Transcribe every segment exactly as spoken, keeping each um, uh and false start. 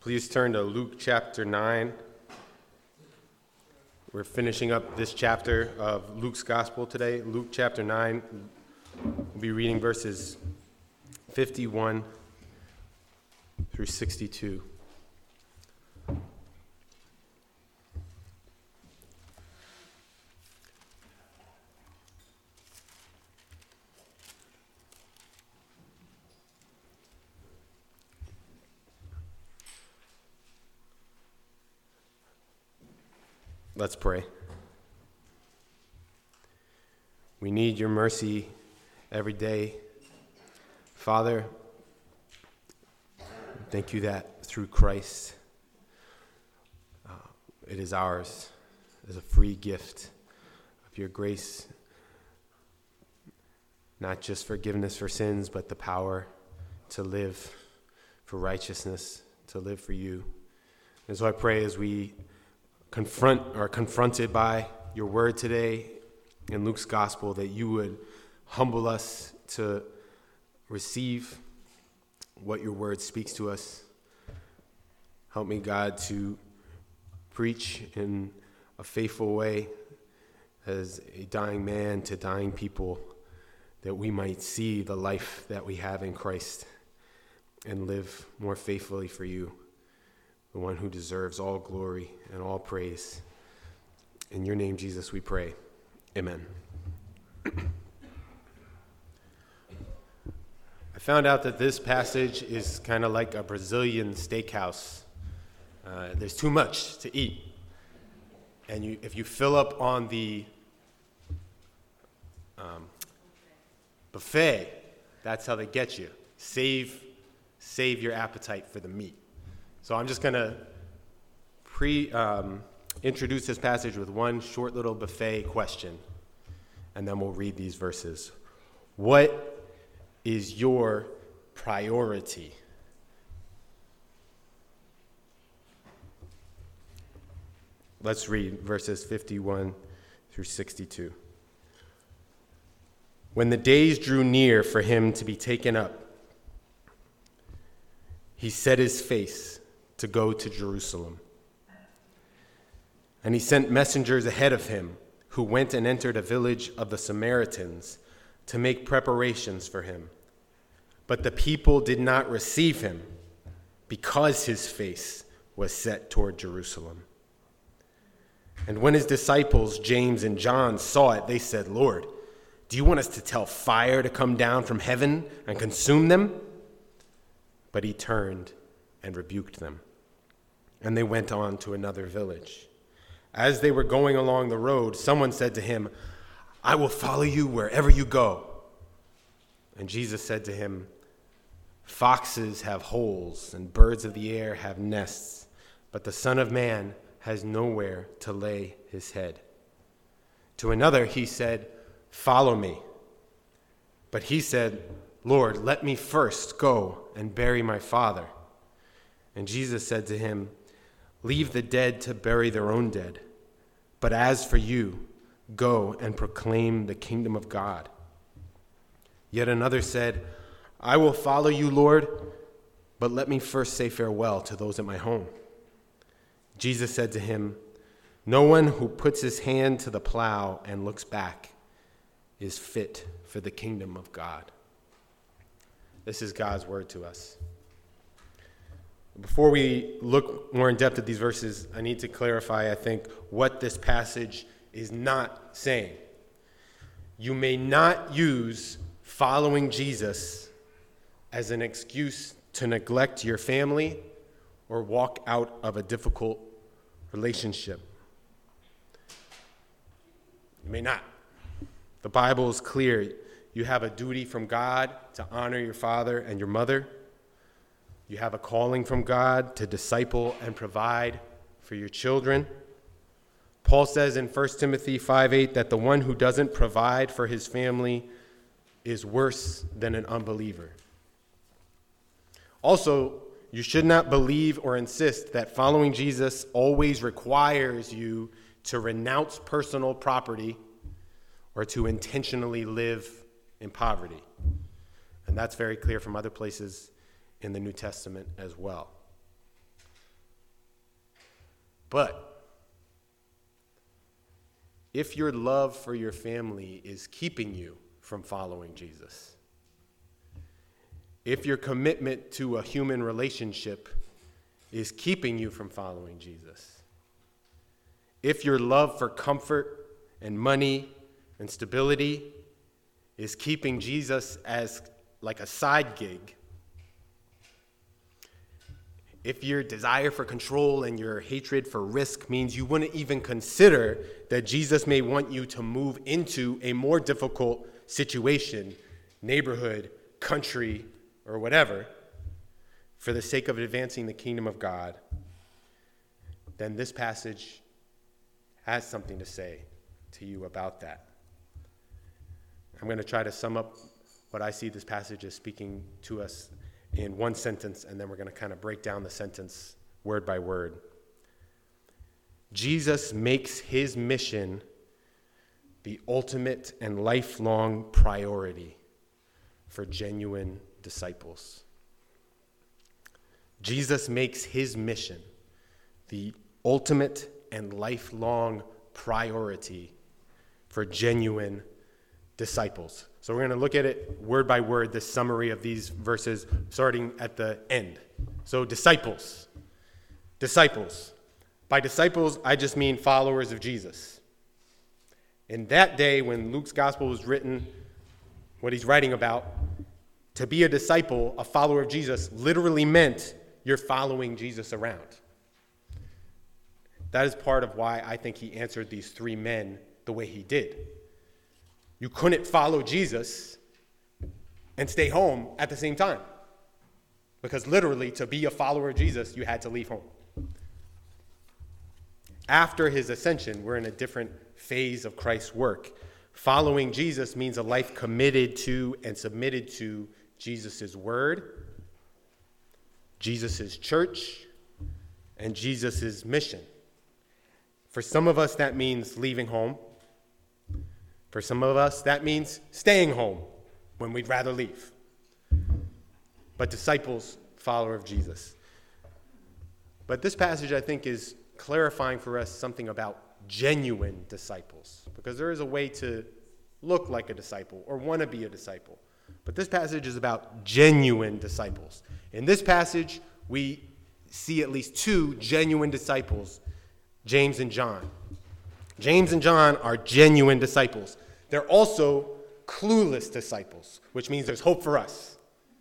Please turn to Luke chapter nine. We're finishing up this chapter of Luke's gospel today. Luke chapter nine. We'll be reading verses fifty-one through sixty-two. Let's pray. We need your mercy every day. Father, thank you that through Christ, uh, it is ours as a free gift of your grace, not just forgiveness for sins, but the power to live for righteousness, to live for you. And so I pray as we confront are confronted by your word today in Luke's gospel, that you would humble us to receive what your word speaks to us. Help me, God, to preach in a faithful way as a dying man to dying people, that we might see the life that we have in Christ and live more faithfully for you, the one who deserves all glory and all praise. In your name, Jesus, we pray. Amen. I found out that this passage is kind of like a Brazilian steakhouse. Uh, there's too much to eat. And you, if you fill up on the um, buffet, that's how they get you. Save, save your appetite for the meat. So I'm just going to pre um, introduce this passage with one short little buffet question, and then we'll read these verses. What is your priority? Let's read verses fifty-one through sixty-two. When the days drew near for him to be taken up, he set his face to go to Jerusalem. And he sent messengers ahead of him, who went and entered a village of the Samaritans to make preparations for him. But the people did not receive him, because his face was set toward Jerusalem. And when his disciples, James and John, saw it, they said, "Lord, do you want us to tell fire to come down from heaven and consume them?" But he turned and rebuked them. And they went on to another village. As they were going along the road, someone said to him, "I will follow you wherever you go." And Jesus said to him, "Foxes have holes and birds of the air have nests, but the Son of Man has nowhere to lay his head." To another he said, "Follow me." But he said, "Lord, let me first go and bury my father." And Jesus said to him, "Leave the dead to bury their own dead. But as for you, go and proclaim the kingdom of God." Yet another said, "I will follow you, Lord, but let me first say farewell to those at my home." Jesus said to him, "No one who puts his hand to the plow and looks back is fit for the kingdom of God." This is God's word to us. Before we look more in depth at these verses, I need to clarify, I think, what this passage is not saying. You may not use following Jesus as an excuse to neglect your family or walk out of a difficult relationship. You may not. The Bible is clear. You have a duty from God to honor your father and your mother. You have a calling from God to disciple and provide for your children. Paul says in First Timothy five eight that the one who doesn't provide for his family is worse than an unbeliever. Also, you should not believe or insist that following Jesus always requires you to renounce personal property or to intentionally live in poverty. And that's very clear from other places in the New Testament as well. But if your love for your family is keeping you from following Jesus, if your commitment to a human relationship is keeping you from following Jesus, if your love for comfort and money and stability is keeping Jesus as like a side gig, if your desire for control and your hatred for risk means you wouldn't even consider that Jesus may want you to move into a more difficult situation, neighborhood, country, or whatever, for the sake of advancing the kingdom of God, then this passage has something to say to you about that. I'm going to try to sum up what I see this passage as speaking to us in one sentence, and then we're going to kind of break down the sentence word by word. Jesus makes his mission the ultimate and lifelong priority for genuine disciples. Jesus makes his mission the ultimate and lifelong priority for genuine disciples. So we're going to look at it word by word, this summary of these verses, starting at the end. So disciples. Disciples. By disciples, I just mean followers of Jesus. In that day, when Luke's gospel was written, what he's writing about, to be a disciple, a follower of Jesus, literally meant you're following Jesus around. That is part of why I think he answered these three men the way he did. You couldn't follow Jesus and stay home at the same time. Because literally, to be a follower of Jesus, you had to leave home. After his ascension, we're in a different phase of Christ's work. Following Jesus means a life committed to and submitted to Jesus' word, Jesus' church, and Jesus' mission. For some of us, that means leaving home. For some of us, that means staying home when we'd rather leave. But disciples, follower of Jesus. But this passage, I think, is clarifying for us something about genuine disciples. Because there is a way to look like a disciple or want to be a disciple. But this passage is about genuine disciples. In this passage, we see at least two genuine disciples, James and John. James and John are genuine disciples. They're also clueless disciples, which means there's hope for us.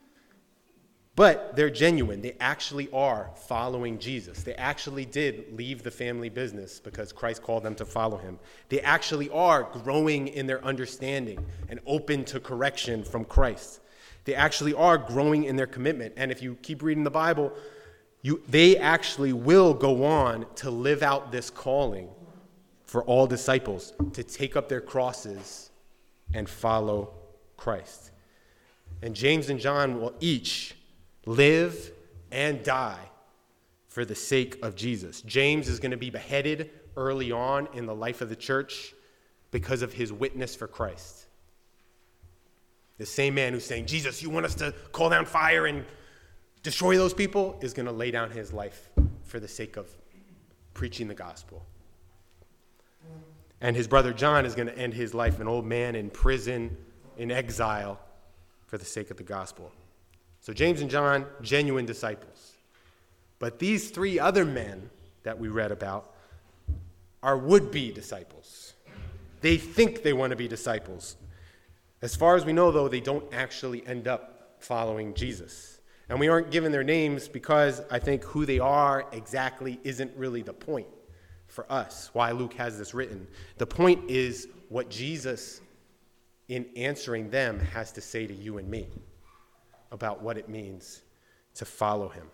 But they're genuine. They actually are following Jesus. They actually did leave the family business because Christ called them to follow him. They actually are growing in their understanding and open to correction from Christ. They actually are growing in their commitment. And if you keep reading the Bible, you, they actually will go on to live out this calling for all disciples to take up their crosses and follow Christ. And James and John will each live and die for the sake of Jesus. James is going to be beheaded early on in the life of the church because of his witness for Christ. The same man who's saying, Jesus, you want us to call down fire and destroy those people, is going to lay down his life for the sake of preaching the gospel. And his brother John is going to end his life an old man in prison, in exile, for the sake of the gospel. So James and John, genuine disciples. But these three other men that we read about are would-be disciples. They think they want to be disciples. As far as we know, though, they don't actually end up following Jesus. And we aren't given their names because I think who they are exactly isn't really the point for us, why Luke has this written. The point is what Jesus, in answering them, has to say to you and me about what it means to follow him.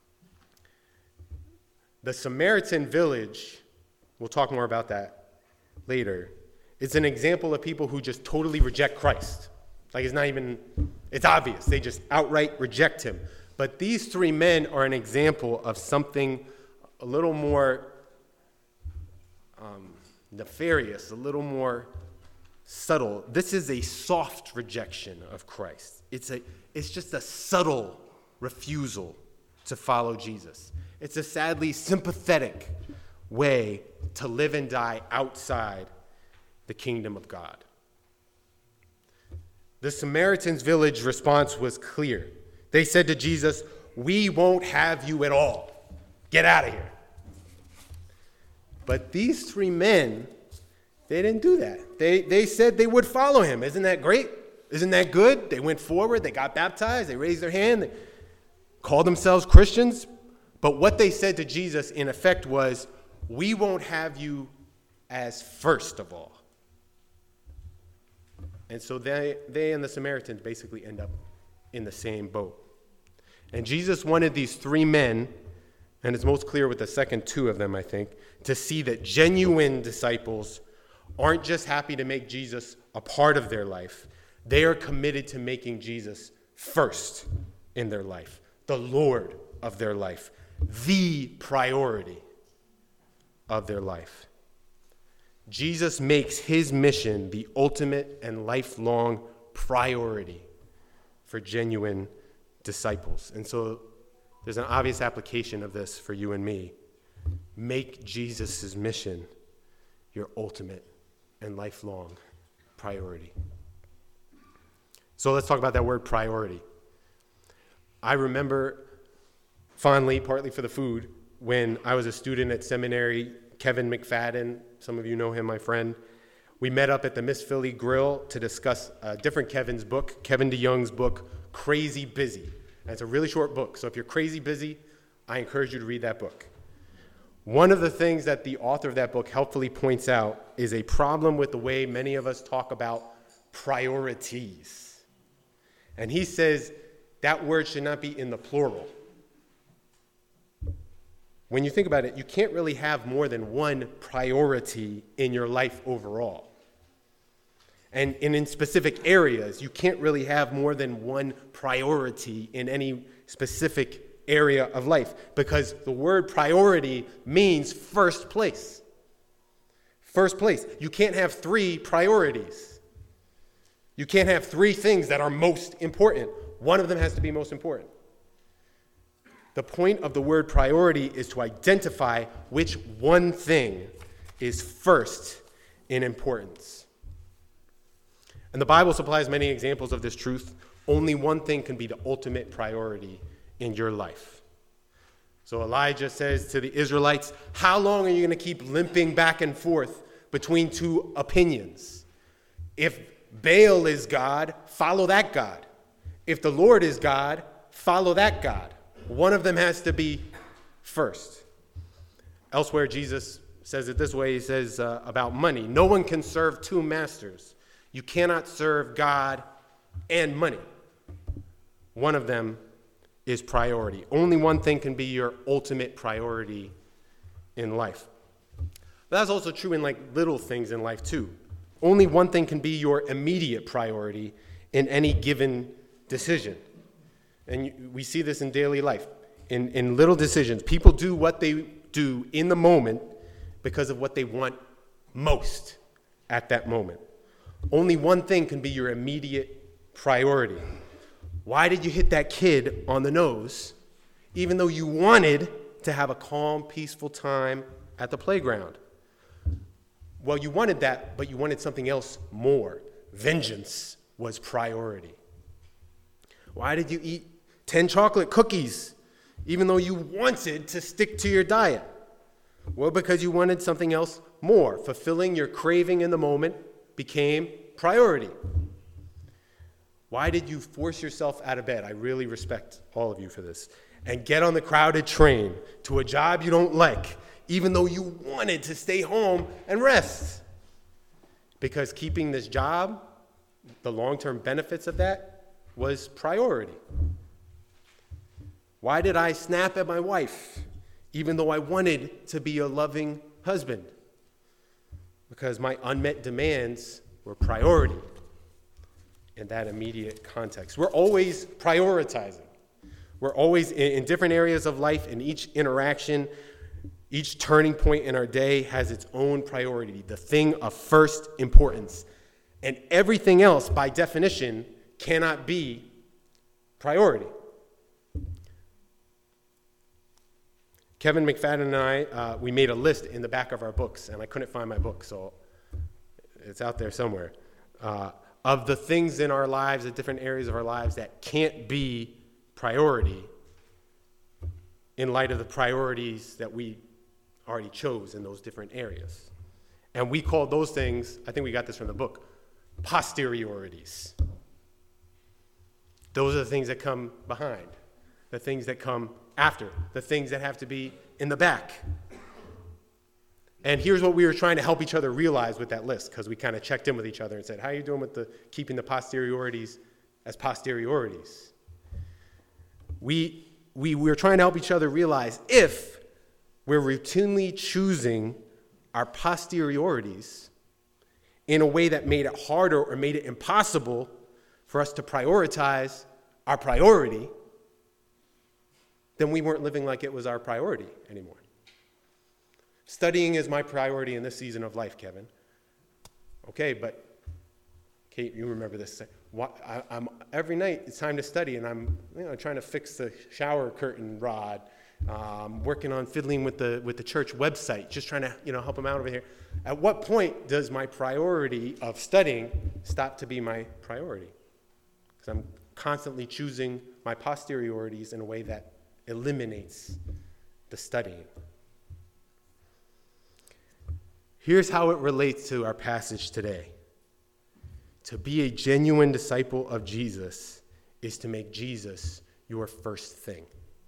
The Samaritan village, we'll talk more about that later, it's an example of people who just totally reject Christ. Like it's not even, it's obvious. They just outright reject him. But these three men are an example of something a little more um, nefarious, a little more subtle. This is a soft rejection of Christ. It's a, it's just a subtle refusal to follow Jesus. It's a sadly sympathetic way to live and die outside the kingdom of God. The Samaritans' village response was clear. They said to Jesus, "We won't have you at all. Get out of here." But these three men, they didn't do that. They, they said they would follow him. Isn't that great? Isn't that good? They went forward. They got baptized. They raised their hand. They called themselves Christians. But what they said to Jesus, in effect, was, "We won't have you as first of all." And so they, they and the Samaritans basically end up in the same boat. And Jesus wanted these three men, and it's most clear with the second two of them, I think, to see that genuine disciples aren't just happy to make Jesus a part of their life. They are committed to making Jesus first in their life, the Lord of their life, the priority of their life. Jesus makes his mission the ultimate and lifelong priority for genuine disciples. And so there's an obvious application of this for you and me. Make Jesus' mission your ultimate and lifelong priority. So let's talk about that word priority. I remember fondly, partly for the food, when I was a student at seminary, Kevin McFadden, some of you know him, my friend, we met up at the Miss Philly Grill to discuss a different Kevin's book, Kevin DeYoung's book, Crazy Busy. And it's a really short book, so if you're crazy busy, I encourage you to read that book. One of the things that the author of that book helpfully points out is a problem with the way many of us talk about priorities. And he says that word should not be in the plural. When you think about it, you can't really have more than one priority in your life overall. And, and in specific areas, you can't really have more than one priority in any specific area of life, because the word priority means first place. First place. You can't have three priorities. You can't have three things that are most important. One of them has to be most important. The point of the word priority is to identify which one thing is first in importance. And the Bible supplies many examples of this truth. Only one thing can be the ultimate priority in your life. So Elijah says to the Israelites, "How long are you going to keep limping back and forth between two opinions? If Baal is God, follow that God. If the Lord is God, follow that God. One of them has to be first." Elsewhere, Jesus says it this way. He says uh, about money, "No one can serve two masters. You cannot serve God and money. One of them is priority. Only one thing can be your ultimate priority in life." But that's also true in like little things in life too. Only one thing can be your immediate priority in any given decision. And we see this in daily life. In, in little decisions, people do what they do in the moment because of what they want most at that moment. Only one thing can be your immediate priority. Why did you hit that kid on the nose, even though you wanted to have a calm, peaceful time at the playground? Well, you wanted that, but you wanted something else more. Vengeance was priority. Why did you eat ten chocolate cookies, even though you wanted to stick to your diet? Well, because you wanted something else more. Fulfilling your craving in the moment became priority. Why did you force yourself out of bed? I really respect all of you for this. And get on the crowded train to a job you don't like, even though you wanted to stay home and rest. Because keeping this job, the long-term benefits of that, was priority. Why did I snap at my wife, even though I wanted to be a loving husband? Because my unmet demands were priority in that immediate context. We're always prioritizing. We're always in, in different areas of life, and each interaction, each turning point in our day has its own priority, the thing of first importance. And everything else, by definition, cannot be priority. Kevin McFadden and I, uh, we made a list in the back of our books, and I couldn't find my book, so it's out there somewhere, uh, of the things in our lives, the different areas of our lives that can't be priority in light of the priorities that we already chose in those different areas. And we called those things, I think we got this from the book, posteriorities. Those are the things that come behind, the things that come after, the things that have to be in the back. And here's what we were trying to help each other realize with that list, because we kind of checked in with each other and said, how are you doing with the keeping the posteriorities as posteriorities? We, we, we were trying to help each other realize if we're routinely choosing our posteriorities in a way that made it harder or made it impossible for us to prioritize our priority, then we weren't living like it was our priority anymore. Studying is my priority in this season of life, Kevin. Okay, but Kate, you remember this. I, I'm, every night it's time to study, and I'm you know, trying to fix the shower curtain rod, um, working on fiddling with the with the church website, just trying to you know help them out over here. At what point does my priority of studying stop to be my priority? Because I'm constantly choosing my posteriorities in a way that eliminates the studying. Here's how it relates to our passage today. To be a genuine disciple of Jesus is to make Jesus your first thing.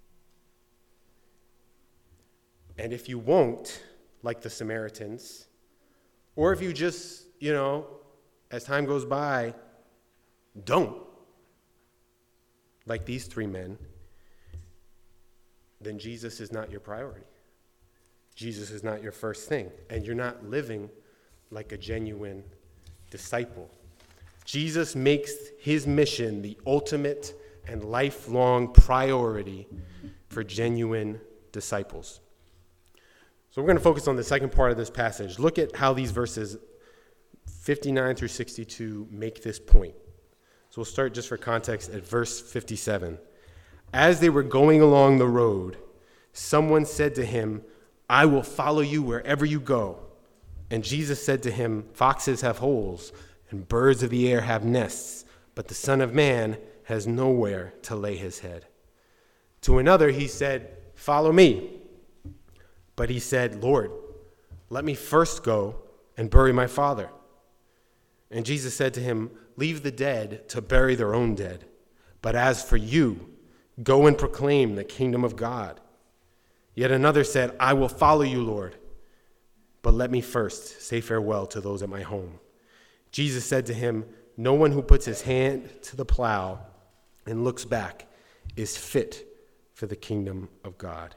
And if you won't, like the Samaritans, or if you just, you know, as time goes by, don't, like these three men, then Jesus is not your priority. Jesus is not your first thing, and you're not living like a genuine disciple. Jesus makes his mission the ultimate and lifelong priority for genuine disciples. So we're going to focus on the second part of this passage. Look at how these verses fifty-nine through sixty-two make this point. So we'll start just for context at verse fifty-seven. As they were going along the road, someone said to him, I will follow you wherever you go. And Jesus said to him, foxes have holes, and birds of the air have nests, but the Son of Man has nowhere to lay his head. To another he said, follow me. But he said, Lord, let me first go and bury my father. And Jesus said to him, leave the dead to bury their own dead. But as for you, go and proclaim the kingdom of God. Yet another said, I will follow you, Lord, but let me first say farewell to those at my home. Jesus said to him, no one who puts his hand to the plow and looks back is fit for the kingdom of God.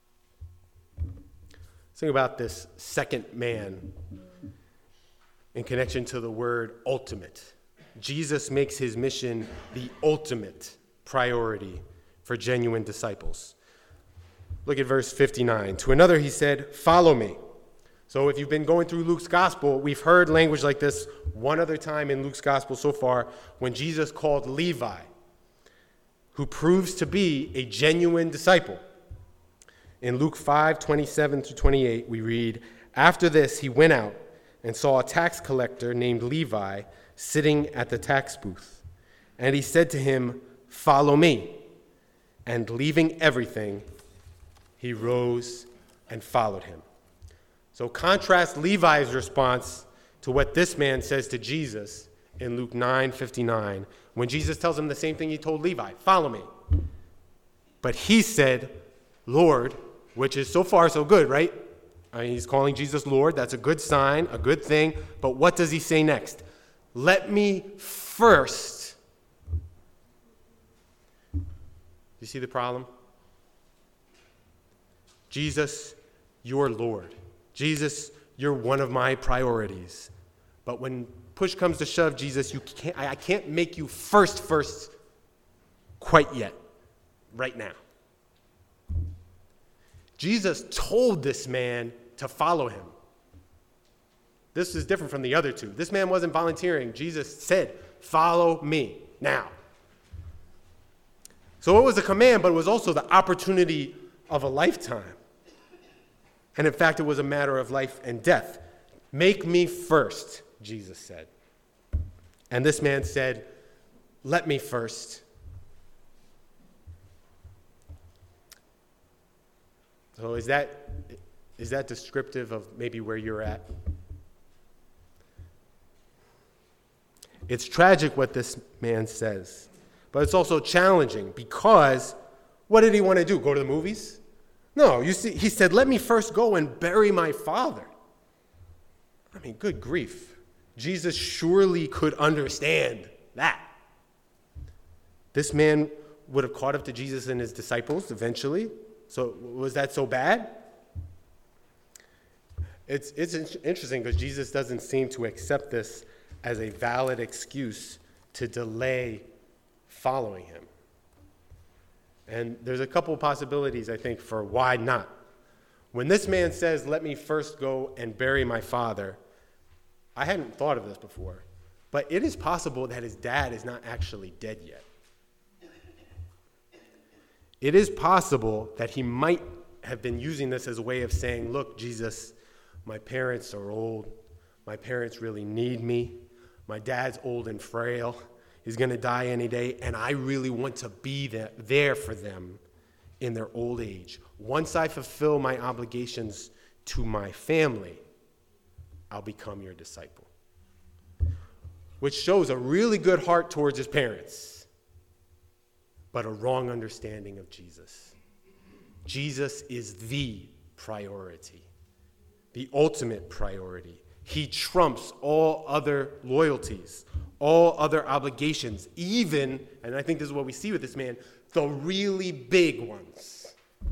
Let's think about this second man in connection to the word ultimate. Jesus makes his mission the ultimate priority for genuine disciples. Look at verse fifty-nine. To another he said, follow me. So if you've been going through Luke's gospel, we've heard language like this one other time in Luke's gospel so far when Jesus called Levi, who proves to be a genuine disciple. In Luke five, twenty-seven through twenty-eight, we read, after this he went out and saw a tax collector named Levi sitting at the tax booth. And he said to him, follow me. And leaving everything, he rose and followed him. So contrast Levi's response to what this man says to Jesus in Luke nine fifty-nine, when Jesus tells him the same thing he told Levi, follow me. But he said, Lord, which is so far so good, right? I mean, he's calling Jesus Lord. That's a good sign, a good thing. But what does he say next? Let me first. You see the problem? Jesus, you're Lord. Jesus, you're one of my priorities. But when push comes to shove, Jesus, you can't, I can't make you first first quite yet, right now. Jesus told this man to follow him. This is different from the other two. This man wasn't volunteering. Jesus said, follow me now. So it was a command, but it was also the opportunity of a lifetime. And in fact, it was a matter of life and death. Make me first, Jesus said. And this man said, let me first. So is that, is that descriptive of maybe where you're at? It's tragic what this man says, but it's also challenging because what did he want to do? Go to the movies? No, you see, he said, let me first go and bury my father. I mean, good grief. Jesus surely could understand that. This man would have caught up to Jesus and his disciples eventually. So was that so bad? It's, it's interesting because Jesus doesn't seem to accept this as a valid excuse to delay following him. And there's a couple of possibilities, I think, for why not. When this man says, let me first go and bury my father, I hadn't thought of this before, but it is possible that his dad is not actually dead yet. It is possible that he might have been using this as a way of saying, look, Jesus, my parents are old. My parents really need me. My dad's old and frail. He's going to die any day, and I really want to be there for them in their old age. Once I fulfill my obligations to my family, I'll become your disciple. Which shows a really good heart towards his parents, but a wrong understanding of Jesus. Jesus is the priority, the ultimate priority. He trumps all other loyalties, all other obligations, even, and I think this is what we see with this man, the really big ones.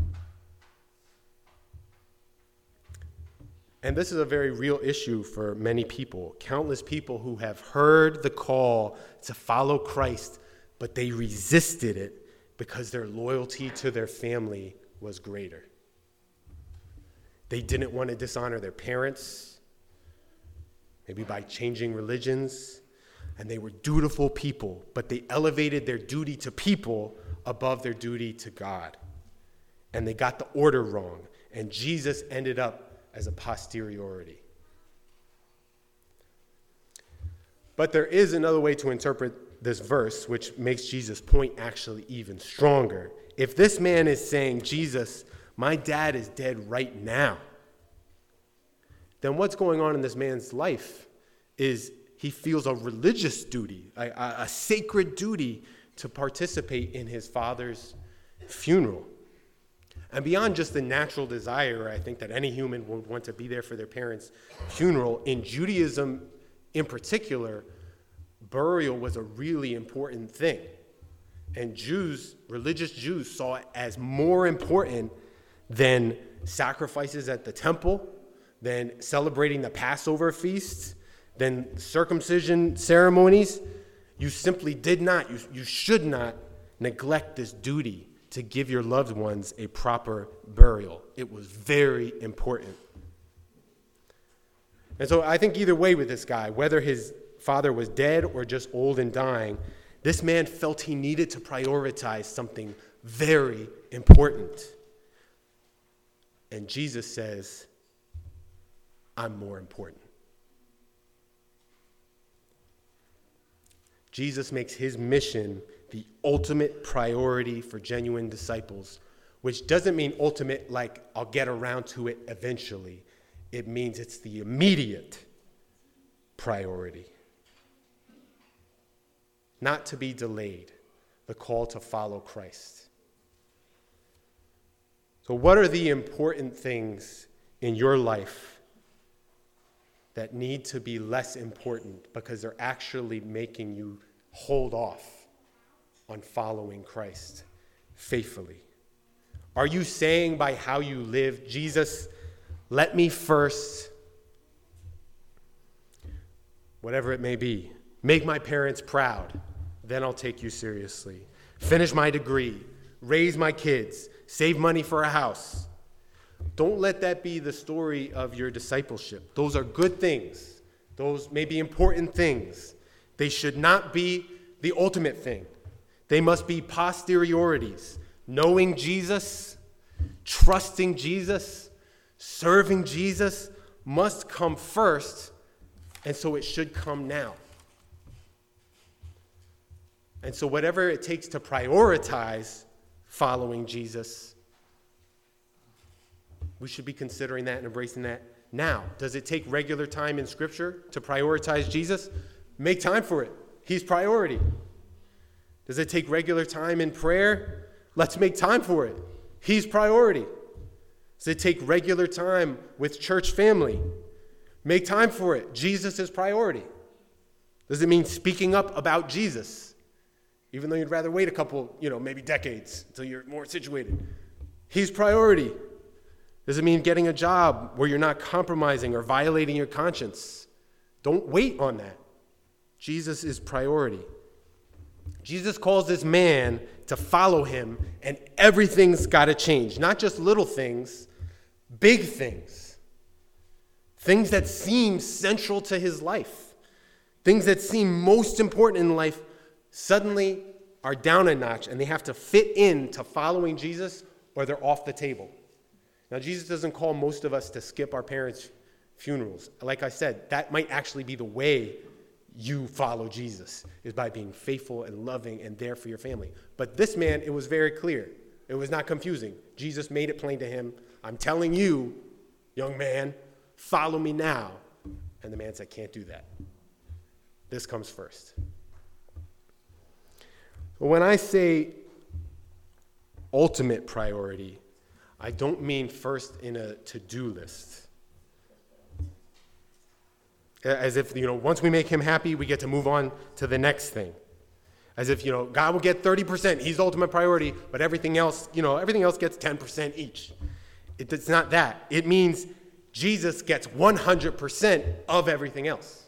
And this is a very real issue for many people, countless people who have heard the call to follow Christ, but they resisted it because their loyalty to their family was greater. They didn't want to dishonor their parents, maybe by changing religions, and they were dutiful people, but they elevated their duty to people above their duty to God. And they got the order wrong, and Jesus ended up as a posteriority. But there is another way to interpret this verse, which makes Jesus' point actually even stronger. If this man is saying, Jesus, my dad is dead right now, then what's going on in this man's life is he feels a religious duty, a, a, a sacred duty to participate in his father's funeral. And beyond just the natural desire, I think, that any human would want to be there for their parents' funeral, in Judaism in particular, burial was a really important thing. And Jews, religious Jews, saw it as more important than sacrifices at the temple, than celebrating the Passover feast, than circumcision ceremonies. You simply did not, you, you should not neglect this duty to give your loved ones a proper burial. It was very important. And so I think either way with this guy, whether his father was dead or just old and dying, this man felt he needed to prioritize something very important. And Jesus says, I'm more important. Jesus makes his mission the ultimate priority for genuine disciples, which doesn't mean ultimate like I'll get around to it eventually. It means it's the immediate priority. Not to be delayed, the call to follow Christ. So what are the important things in your life that need to be less important because they're actually making you hold off on following Christ faithfully? Are you saying by how you live, Jesus, let me first, whatever it may be, make my parents proud, then I'll take you seriously. Finish my degree, raise my kids, save money for a house. Don't let that be the story of your discipleship. Those are good things. Those may be important things. They should not be the ultimate thing. They must be posteriorities. Knowing Jesus, trusting Jesus, Serving Jesus must come first, and so it should come now. And so whatever it takes to prioritize following Jesus, we should be considering that and embracing that now. Does it take regular time in Scripture to prioritize Jesus? Make time for it. He's priority. Does it take regular time in prayer? Let's make time for it. He's priority. Does it take regular time with church family? Make time for it. Jesus is priority. Does it mean speaking up about Jesus? Even though you'd rather wait a couple, you know, maybe decades until you're more situated. He's priority. Does it mean getting a job where you're not compromising or violating your conscience? Don't wait on that. Jesus is priority. Jesus calls this man to follow him, and everything's got to change. Not just little things, big things. Things that seem central to his life. Things that seem most important in life suddenly are down a notch, and they have to fit into following Jesus, or they're off the table. Now, Jesus doesn't call most of us to skip our parents' funerals. Like I said, that might actually be the way you follow Jesus, is by being faithful and loving and there for your family. But this man, it was very clear. It was not confusing. Jesus made it plain to him. I'm telling you, young man, follow me now. And the man said, can't do that. This comes first. When I say ultimate priority, I don't mean first in a to-do list. As if, you know, once we make him happy, we get to move on to the next thing. As if, you know, God will get thirty percent. He's the ultimate priority, but everything else, you know, everything else gets ten percent each. It, it's not that. It means Jesus gets one hundred percent of everything else.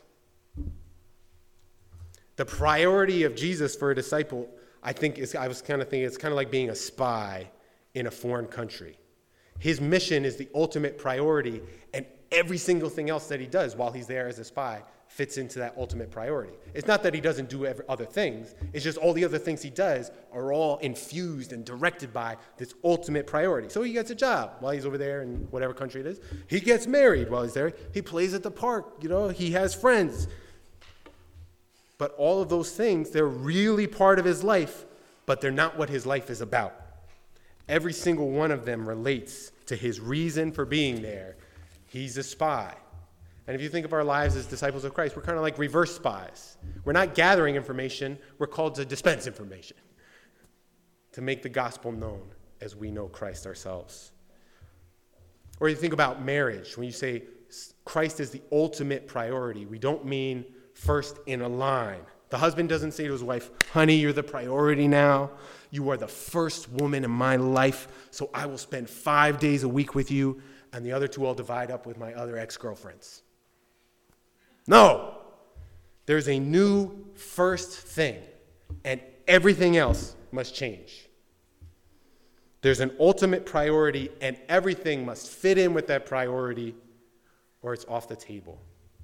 The priority of Jesus for a disciple, I think, is, I was kind of thinking, it's kind of like being a spy in a foreign country. His mission is the ultimate priority, and every single thing else that he does while he's there as a spy fits into that ultimate priority. It's not that he doesn't do every other things. It's just all the other things he does are all infused and directed by this ultimate priority. So he gets a job while he's over there in whatever country it is. He gets married while he's there. He plays at the park. You know, he has friends. But all of those things, they're really part of his life, but they're not what his life is about. Every single one of them relates to his reason for being there. He's a spy. And if you think of our lives as disciples of Christ, we're kind of like reverse spies. We're not gathering information. We're called to dispense information, to make the gospel known as we know Christ ourselves. Or you think about marriage. When you say Christ is the ultimate priority, we don't mean first in a line. The husband doesn't say to his wife, honey, you're the priority now. You are the first woman in my life, so I will spend five days a week with you, and the other two I'll divide up with my other ex-girlfriends. No. There's a new first thing, and everything else must change. There's an ultimate priority, and everything must fit in with that priority, or it's off the table.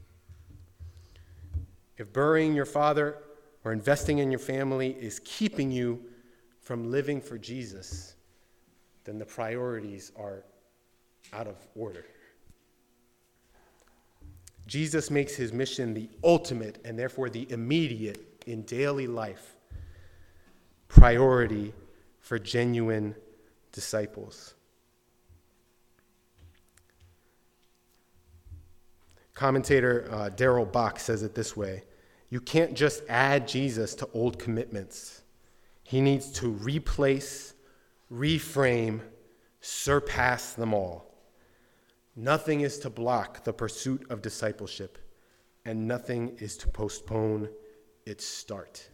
If burying your father or investing in your family is keeping you from living for Jesus, then the priorities are out of order. Jesus makes his mission the ultimate and therefore the immediate in daily life priority for genuine disciples. Commentator uh, Darrell Bock says it this way: you can't just add Jesus to old commitments. He needs to replace, reframe, surpass them all. Nothing is to block the pursuit of discipleship, and nothing is to postpone its start.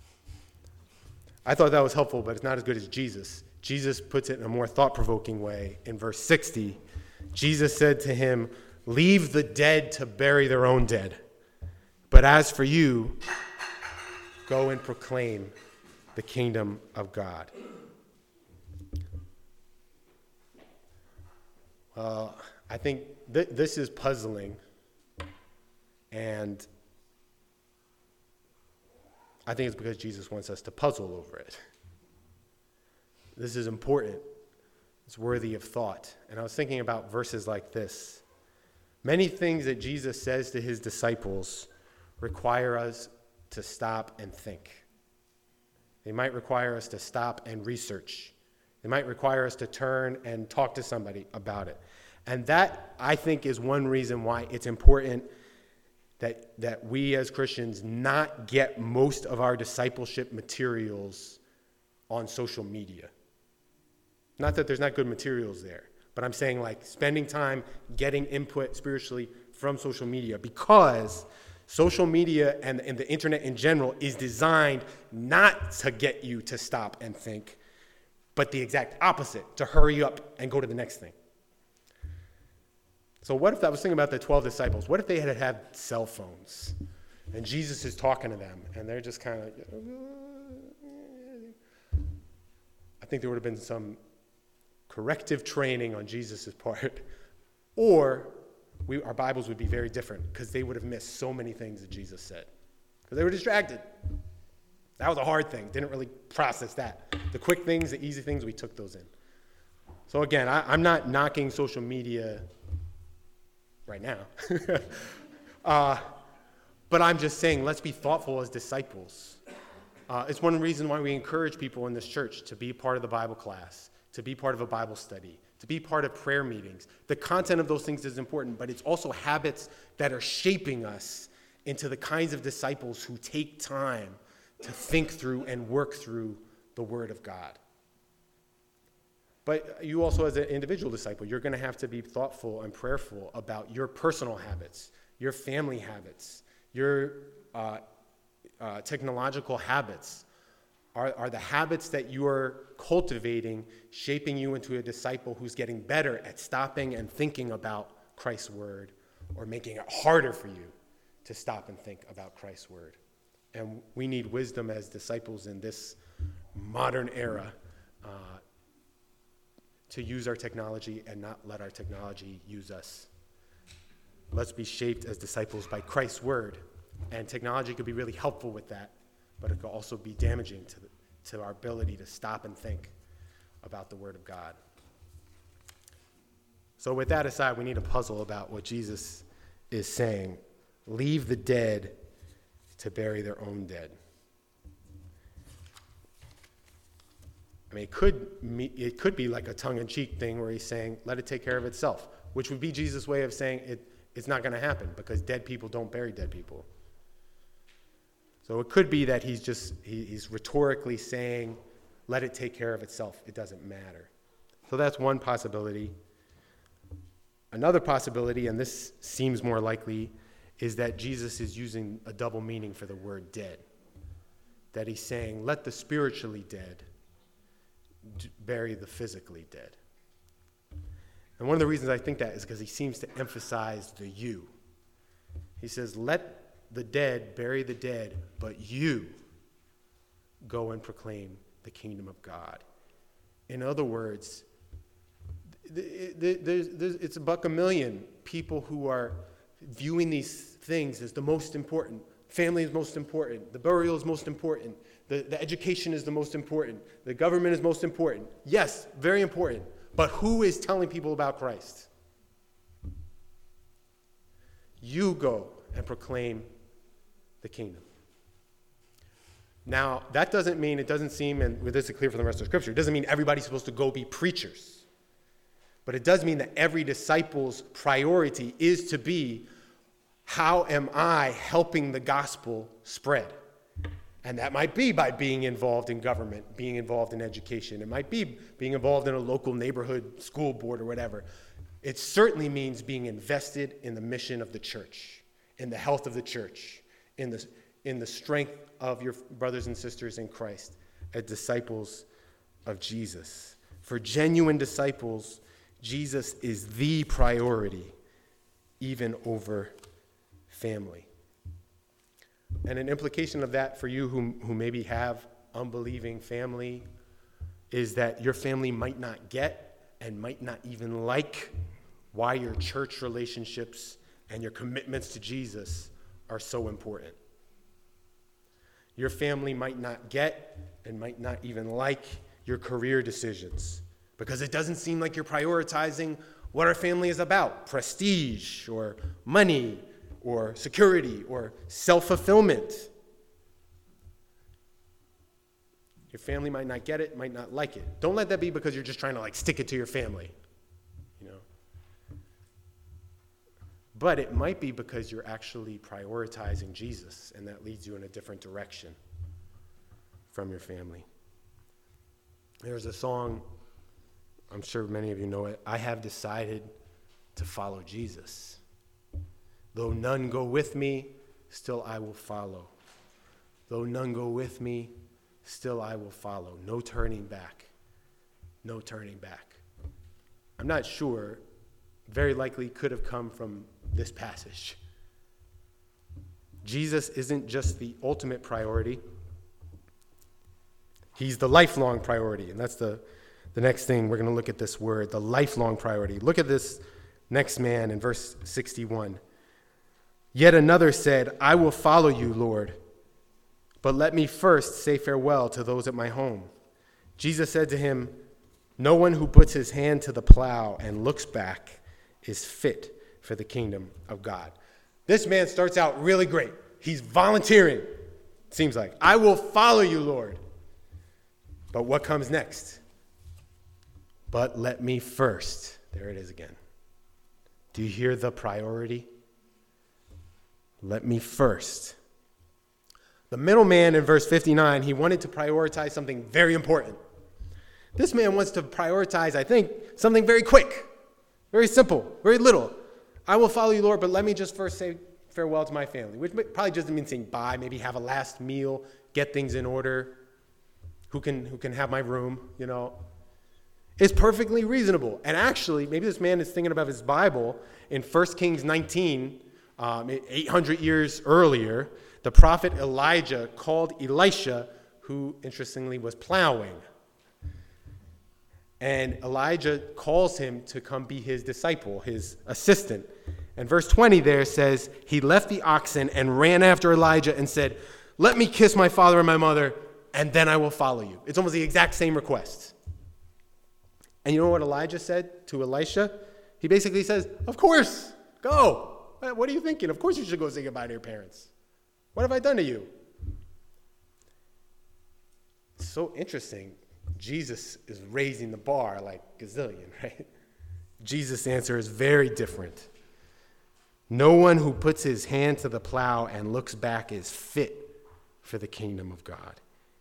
I thought that was helpful, but it's not as good as Jesus. Jesus puts it in a more thought-provoking way. In verse sixty, Jesus said to him, leave the dead to bury their own dead. But as for you, go and proclaim the kingdom of God. Well, I think th- this is puzzling, and I think it's because Jesus wants us to puzzle over it. This is important. It's worthy of thought. And I was thinking about verses like this. Many things that Jesus says to his disciples require us to stop and think. They might require us to stop and research. They might require us to turn and talk to somebody about it. And that, I think, is one reason why it's important that, that we as Christians not get most of our discipleship materials on social media. Not that there's not good materials there, but I'm saying like spending time getting input spiritually from social media, because social media and, and the internet in general is designed not to get you to stop and think, but the exact opposite, to hurry up and go to the next thing. So what if, I was thinking about the twelve disciples, what if they had had cell phones and Jesus is talking to them and they're just kind of, I think there would have been some corrective training on Jesus' part, or we, our Bibles would be very different because they would have missed so many things that Jesus said because they were distracted. That was a hard thing. Didn't really process that. The quick things, the easy things, we took those in. So again, I, I'm not knocking social media right now. uh, but I'm just saying, let's be thoughtful as disciples. Uh, it's one reason why we encourage people in this church to be part of the Bible class, to be part of a Bible study, to be part of prayer meetings. The content of those things is important, but it's also habits that are shaping us into the kinds of disciples who take time to think through and work through the Word of God. But you also, as an individual disciple, you're going to have to be thoughtful and prayerful about your personal habits, your family habits, your uh, uh, technological habits. Are, are the habits that you are cultivating shaping you into a disciple who's getting better at stopping and thinking about Christ's Word, or making it harder for you to stop and think about Christ's Word? And we need wisdom as disciples in this modern era uh, to use our technology and not let our technology use us. Let's be shaped as disciples by Christ's Word. And technology could be really helpful with that, but it could also be damaging to, the, to our ability to stop and think about the Word of God. So with that aside, we need a puzzle about what Jesus is saying. Leave the dead to bury their own dead. I mean, it could, it could be like a tongue-in-cheek thing where he's saying, let it take care of itself, which would be Jesus' way of saying it, it's not going to happen because dead people don't bury dead people. So it could be that he's just, he, he's rhetorically saying, let it take care of itself. It doesn't matter. So that's one possibility. Another possibility, and this seems more likely, is that Jesus is using a double meaning for the word dead. That he's saying, let the spiritually dead bury the physically dead. And one of the reasons I think that is because he seems to emphasize the you. He says, let the dead bury the dead, but you go and proclaim the kingdom of God. In other words, there's, there's, it's about a million people who are viewing these things as the most important. Family is most important. The burial is most important. The, the education is the most important. The government is most important. Yes, very important. But who is telling people about Christ? You go and proclaim the kingdom. Now, that doesn't mean, it doesn't seem, and this is clear from the rest of Scripture, it doesn't mean everybody's supposed to go be preachers. But it does mean that every disciple's priority is to be, how am I helping the gospel spread? And that might be by being involved in government, being involved in education. It might be being involved in a local neighborhood school board or whatever. It certainly means being invested in the mission of the church, in the health of the church, in the, in the strength of your brothers and sisters in Christ as disciples of Jesus. For genuine disciples, Jesus is the priority, even over family. And an implication of that for you who, who maybe have unbelieving family is that your family might not get and might not even like why your church relationships and your commitments to Jesus are so important. Your family might not get and might not even like your career decisions, because it doesn't seem like you're prioritizing what our family is about, prestige or money or security or self-fulfillment. Your family might not get it, might not like it. Don't let that be because you're just trying to like stick it to your family, you know. But it might be because you're actually prioritizing Jesus, and that leads you in a different direction from your family. There's a song, I'm sure many of you know it, I have decided to follow Jesus. Though none go with me, still I will follow. Though none go with me, still I will follow. No turning back. No turning back. I'm not sure. Very likely could have come from this passage. Jesus isn't just the ultimate priority. He's the lifelong priority. And that's the, the next thing we're going to look at this word, the lifelong priority. Look at this next man in verse sixty-one. Yet another said, I will follow you, Lord, but let me first say farewell to those at my home. Jesus said to him, no one who puts his hand to the plow and looks back is fit for the kingdom of God. This man starts out really great. He's volunteering, it seems like. I will follow you, Lord. But what comes next? But let me first. There it is again. Do you hear the priority? Let me first. The middleman in verse fifty-nine, he wanted to prioritize something very important. This man wants to prioritize, I think, something very quick, very simple, very little. I will follow you, Lord, but let me just first say farewell to my family, which probably doesn't mean saying bye, maybe have a last meal, get things in order. Who can, who can have my room, you know? It's perfectly reasonable. And actually, maybe this man is thinking about his Bible. In First Kings nineteen, um, eight hundred years earlier, the prophet Elijah called Elisha, who interestingly was plowing. And Elijah calls him to come be his disciple, his assistant. And verse twenty there says, he left the oxen and ran after Elijah and said, let me kiss my father and my mother, and then I will follow you. It's almost the exact same request. And you know what Elijah said to Elisha? He basically says, of course, go. What are you thinking? Of course you should go say goodbye to your parents. What have I done to you? It's so interesting. Jesus is raising the bar like gazillion, right? Jesus' answer is very different. No one who puts his hand to the plow and looks back is fit for the kingdom of God.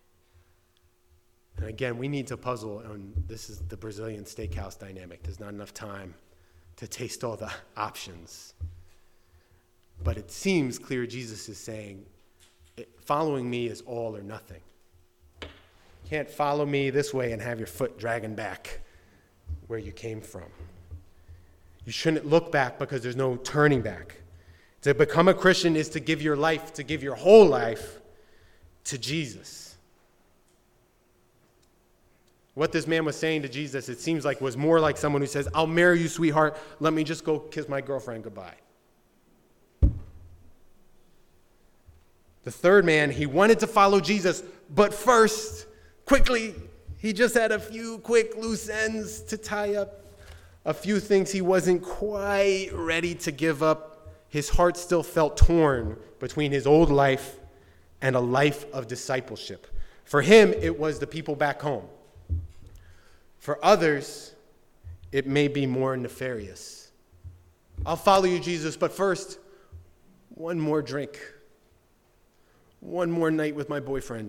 And again, we need to puzzle on this is the Brazilian steakhouse dynamic. There's not enough time to taste all the options. But it seems clear Jesus is saying, following me is all or nothing. You can't follow me this way and have your foot dragging back where you came from. You shouldn't look back because there's no turning back. To become a Christian is to give your life, to give your whole life to Jesus. What this man was saying to Jesus, it seems like, was more like someone who says, I'll marry you, sweetheart. Let me just go kiss my girlfriend goodbye. The third man, he wanted to follow Jesus, but first, quickly, he just had a few quick loose ends to tie up, a few things he wasn't quite ready to give up. His heart still felt torn between his old life and a life of discipleship. For him, it was the people back home. For others, it may be more nefarious. I'll follow you, Jesus, but first, one more drink. One more night with my boyfriend.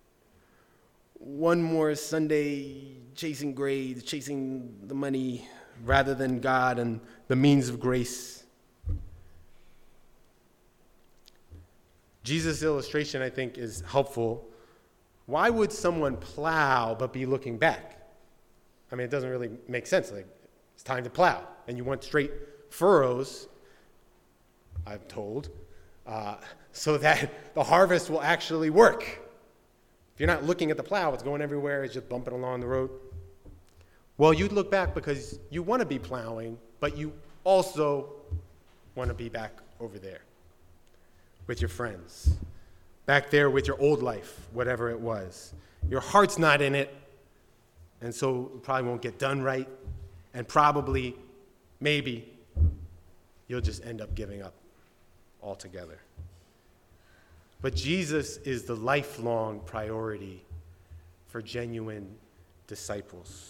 One more Sunday chasing grades, chasing the money rather than God and the means of grace. Jesus' illustration, I think, is helpful. Why would someone plow but be looking back? I mean, it doesn't really make sense. Like, it's time to plow, and you want straight furrows, I'm told, uh, so that the harvest will actually work. If you're not looking at the plow, it's going everywhere, it's just bumping along the road. Well, you'd look back because you want to be plowing, but you also want to be back over there with your friends, back there with your old life, whatever it was. Your heart's not in it, and so it probably won't get done right, and probably, maybe, you'll just end up giving up altogether. But Jesus is the lifelong priority for genuine disciples.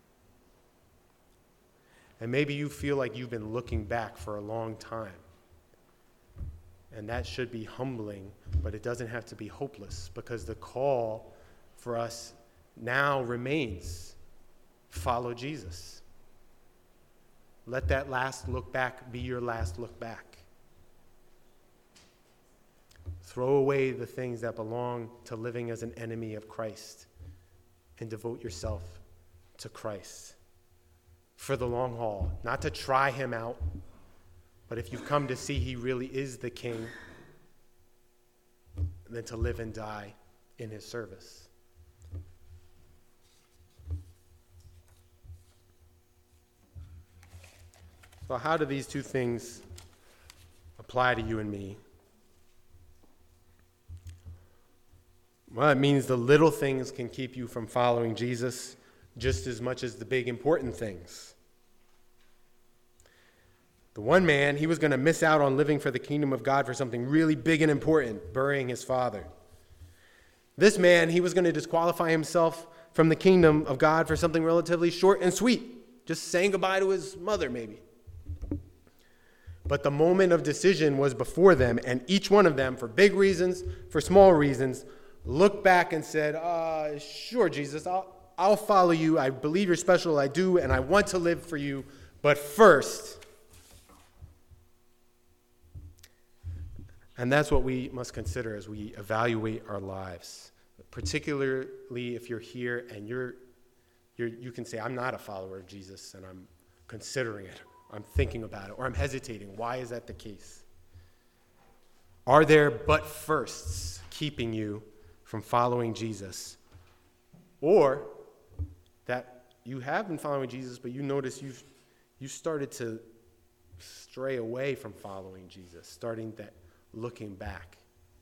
And maybe you feel like you've been looking back for a long time. And that should be humbling, but it doesn't have to be hopeless, because the call for us now remains: follow Jesus. Let that last look back be your last look back. Throw away the things that belong to living as an enemy of Christ and devote yourself to Christ for the long haul, not to try him out, but if you've come to see he really is the King, then to live and die in his service. So how do these two things apply to you and me? Well, it means the little things can keep you from following Jesus just as much as the big important things. The one man, he was going to miss out on living for the kingdom of God for something really big and important, burying his father. This man, he was going to disqualify himself from the kingdom of God for something relatively short and sweet, just saying goodbye to his mother maybe. But the moment of decision was before them, and each one of them, for big reasons, for small reasons, looked back and said, uh, sure, Jesus, I'll, I'll follow you. I believe you're special. I do, and I want to live for you. But first, and that's what we must consider as we evaluate our lives, particularly if you're here and you're, you're, you can say, I'm not a follower of Jesus, and I'm considering it. I'm thinking about it, or I'm hesitating. Why is that the case? Are there but firsts keeping you from following Jesus? Or that you have been following Jesus, but you notice you've you started to stray away from following Jesus, starting that looking back.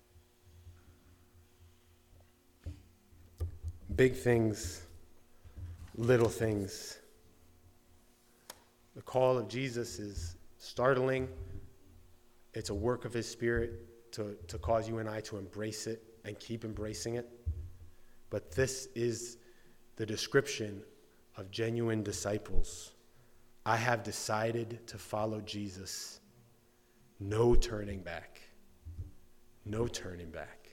Big things, little things. The call of Jesus is startling. It's a work of his Spirit to, to cause you and I to embrace it and keep embracing it. But this is the description of genuine disciples. I have decided to follow Jesus. No turning back. No turning back.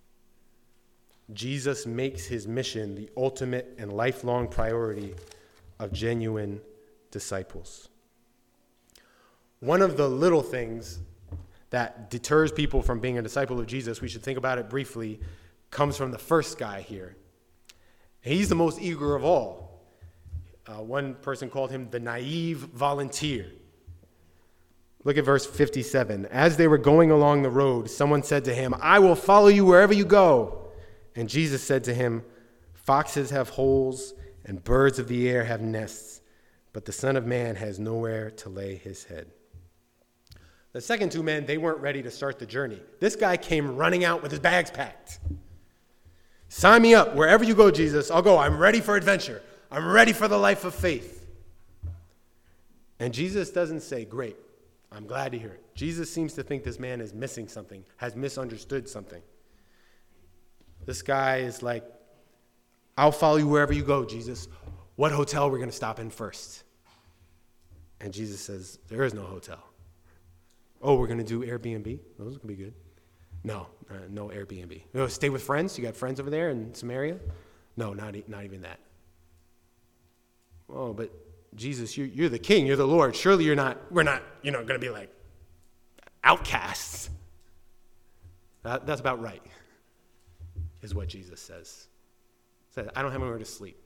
Jesus makes his mission the ultimate and lifelong priority of genuine disciples. One of the little things that deters people from being a disciple of Jesus, we should think about it briefly, comes from the first guy here. He's the most eager of all. Uh, one person called him the naive volunteer. Look at verse fifty-seven. As they were going along the road, someone said to him, I will follow you wherever you go. And Jesus said to him, foxes have holes and birds of the air have nests, but the Son of Man has nowhere to lay his head. The second two men, they weren't ready to start the journey. This guy came running out with his bags packed. Sign me up. Wherever you go, Jesus, I'll go. I'm ready for adventure. I'm ready for the life of faith. And Jesus doesn't say, great, I'm glad to hear it. Jesus seems to think this man is missing something, has misunderstood something. This guy is like, I'll follow you wherever you go, Jesus. What hotel we're going to stop in first? And Jesus says, there is no hotel. Oh, we're going to do Airbnb? Those are going to be good. No, uh, no Airbnb. Oh, stay with friends? You got friends over there in Samaria? No, not, e- not even that. Oh, but Jesus, you're, you're the King. You're the Lord. Surely you're not, we're not, you know, going to be like outcasts. That, that's about right, is what Jesus says. He says, I don't have anywhere to sleep.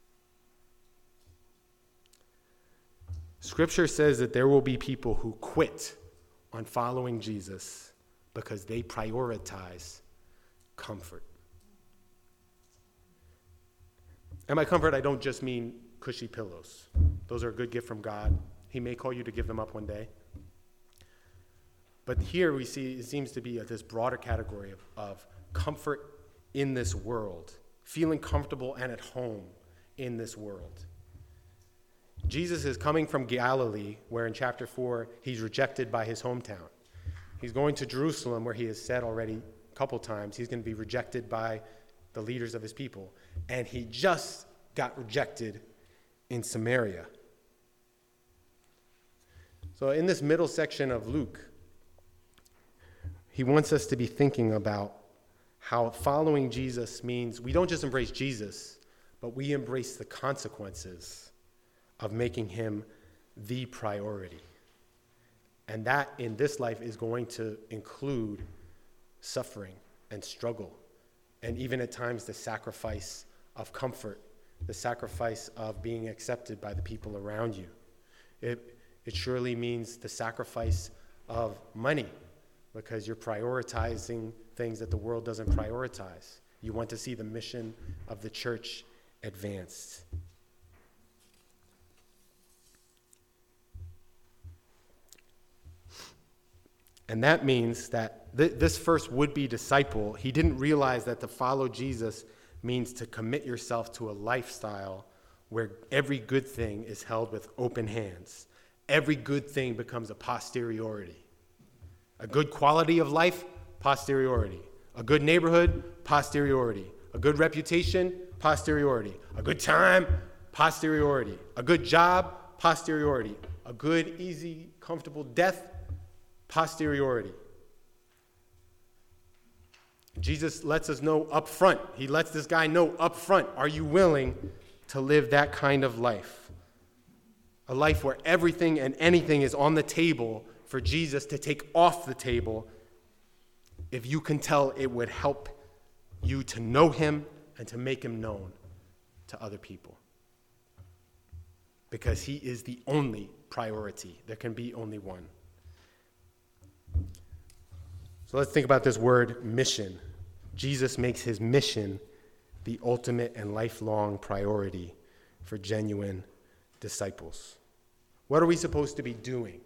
Scripture says that there will be people who quit on following Jesus because they prioritize comfort. And by comfort, I don't just mean cushy pillows. Those are a good gift from God. He may call you to give them up one day. But here we see it seems to be this broader category of, of comfort in this world, feeling comfortable and at home in this world. Jesus is coming from Galilee, where in chapter four, he's rejected by his hometown. He's going to Jerusalem, where he has said already a couple times he's going to be rejected by the leaders of his people. And he just got rejected in Samaria. So in this middle section of Luke, he wants us to be thinking about how following Jesus means we don't just embrace Jesus, but we embrace the consequences of making him the priority. And that in this life is going to include suffering and struggle, and even at times the sacrifice of comfort, the sacrifice of being accepted by the people around you. It, it surely means the sacrifice of money, because you're prioritizing things that the world doesn't prioritize. You want to see the mission of the church advanced. And that means that th- this first would-be disciple, he didn't realize that to follow Jesus means to commit yourself to a lifestyle where every good thing is held with open hands. Every good thing becomes a posteriority. A good quality of life, posteriority. A good neighborhood, posteriority. A good reputation, posteriority. A good time, posteriority. A good job, posteriority. A good, easy, comfortable death, posteriority. Jesus lets us know up front. He lets this guy know up front, are you willing to live that kind of life? A life where everything and anything is on the table for Jesus to take off the table if you can tell it would help you to know him and to make him known to other people. Because he is the only priority. There can be only one. So let's think about this word mission. Jesus makes his mission the ultimate and lifelong priority for genuine disciples. What are we supposed to be doing?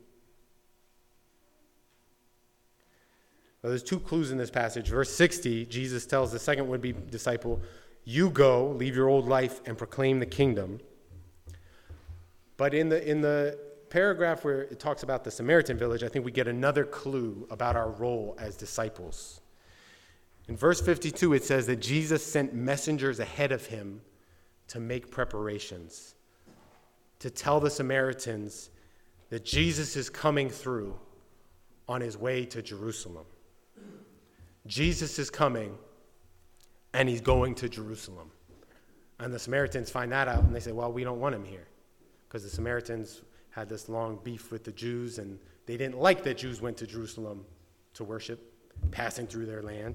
Well, there's two clues in this passage. Verse sixty, Jesus tells the second would-be disciple, you go, leave your old life, and proclaim the kingdom. But in the in the paragraph where it talks about the Samaritan village, I think we get another clue about our role as disciples. In verse fifty-two, it says that Jesus sent messengers ahead of him to make preparations, to tell the Samaritans that Jesus is coming through on his way to Jerusalem. Jesus is coming, and he's going to Jerusalem. And the Samaritans find that out, and they say, well, we don't want him here, because the Samaritans had this long beef with the Jews, and they didn't like that Jews went to Jerusalem to worship, passing through their land.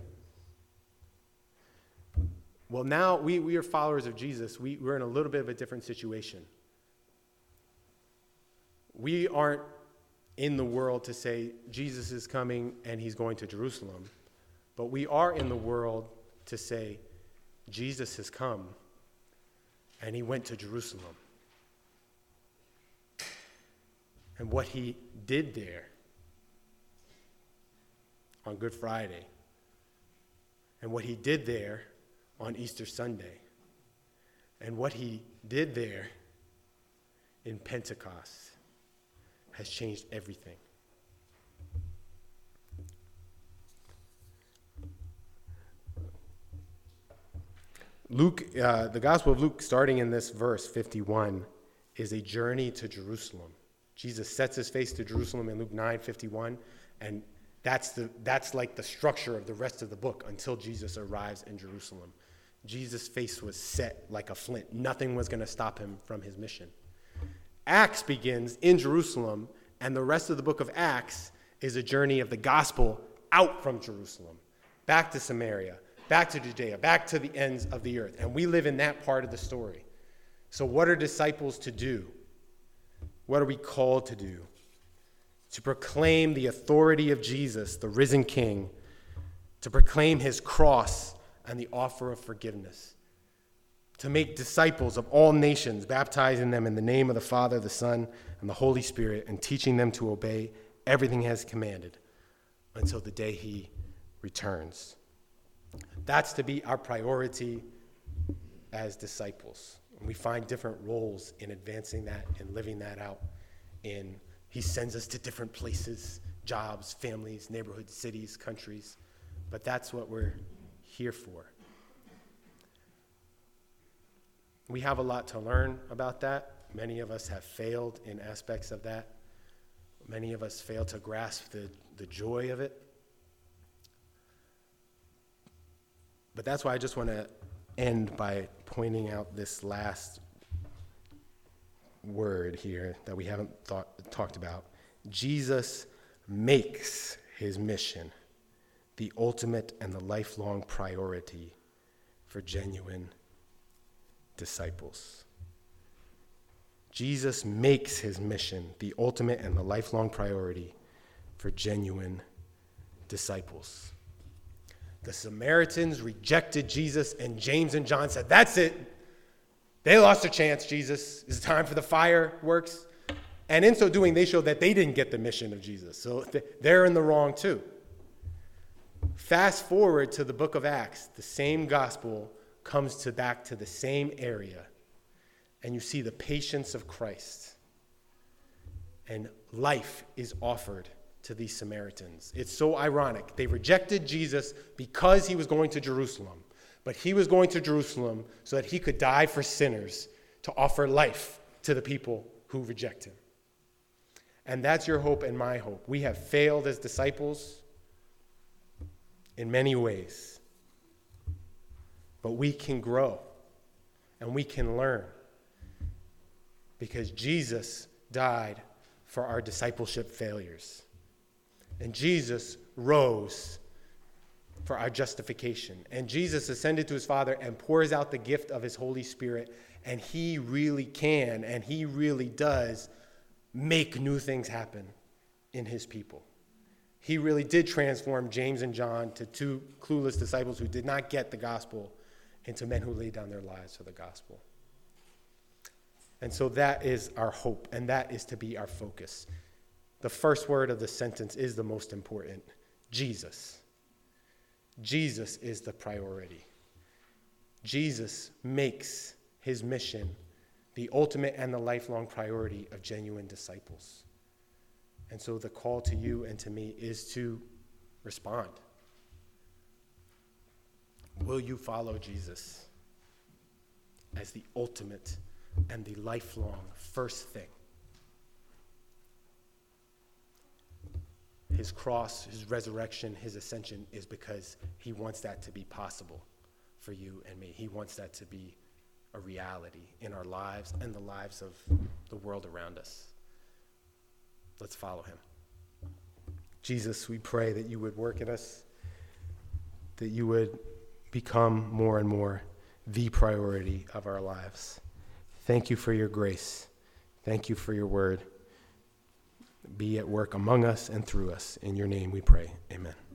Well, now we, we are followers of Jesus. We, we're in a little bit of a different situation. We aren't in the world to say Jesus is coming and he's going to Jerusalem, but we are in the world to say Jesus has come and he went to Jerusalem. And what he did there on Good Friday, and what he did there on Easter Sunday, and what he did there in Pentecost has changed everything. Luke, uh, the Gospel of Luke, starting in this verse fifty-one, is a journey to Jerusalem. Jesus sets his face to Jerusalem in Luke nine fifty-one, and that's the that's like the structure of the rest of the book until Jesus arrives in Jerusalem. Jesus' face was set like a flint. Nothing was going to stop him from his mission. Acts begins in Jerusalem, and the rest of the book of Acts is a journey of the gospel out from Jerusalem, back to Samaria, back to Judea, back to the ends of the earth. And we live in that part of the story. So what are disciples to do? What are we called to do? To proclaim the authority of Jesus, the risen King, to proclaim his cross and the offer of forgiveness, to make disciples of all nations, baptizing them in the name of the Father, the Son, and the Holy Spirit, and teaching them to obey everything he has commanded until the day he returns. That's to be our priority as disciples. And we find different roles in advancing that and living that out. In he sends us to different places, jobs, families, neighborhoods, cities, countries. But that's what we're here for. We have a lot to learn about that. Many of us have failed in aspects of that. Many of us fail to grasp the, the joy of it. But that's why I just want to end by pointing out this last word here that we haven't thought, talked about. Jesus makes his mission the ultimate and the lifelong priority for genuine disciples. Jesus makes his mission the ultimate and the lifelong priority for genuine disciples. The Samaritans rejected Jesus, and James and John said, that's it. They lost their chance, Jesus. It's time for the fireworks. And in so doing, they showed that they didn't get the mission of Jesus. So they're in the wrong too. Fast forward to the book of Acts, the same gospel comes to back to the same area, and you see the patience of Christ. And life is offered to these Samaritans. It's so ironic. They rejected Jesus because he was going to Jerusalem, but he was going to Jerusalem so that he could die for sinners to offer life to the people who reject him. And that's your hope and my hope. We have failed as disciples in many ways, but we can grow and we can learn because Jesus died for our discipleship failures. And Jesus rose for our justification. And Jesus ascended to his Father and pours out the gift of his Holy Spirit. And he really can, and he really does make new things happen in his people. He really did transform James and John to two clueless disciples who did not get the gospel into men who laid down their lives for the gospel. And so that is our hope, and that is to be our focus. The first word of the sentence is the most important. Jesus. Jesus is the priority. Jesus makes his mission the ultimate and the lifelong priority of genuine disciples. And so the call to you and to me is to respond. Will you follow Jesus as the ultimate and the lifelong first thing? His cross, his resurrection, his ascension is because he wants that to be possible for you and me. He wants that to be a reality in our lives and the lives of the world around us. Let's follow him. Jesus, we pray that you would work in us, that you would become more and more the priority of our lives. Thank you for your grace. Thank you for your word. Be at work among us and through us. In your name we pray. Amen.